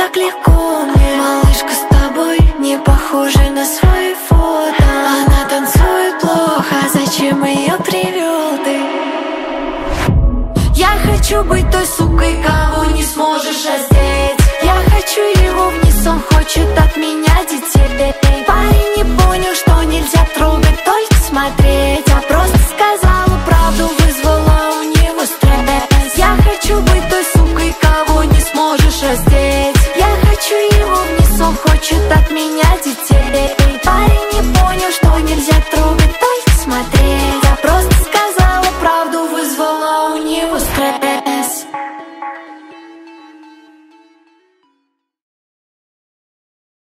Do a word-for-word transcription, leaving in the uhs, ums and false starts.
так легко мне. Малышка, с тобой не похожа на свои фото. Она танцует плохо, зачем ее привел ты? Я хочу быть той сукой, кого не сможешь раздеть. Я хочу его вниз, он хочет от меня детей. Парень не понял, что нельзя трогать, только смотреть. А просто сказала правду, вызвала у него стресс. Я хочу быть той сукой, кого не сможешь раздеть. Я хочу его вниз, он хочет от меня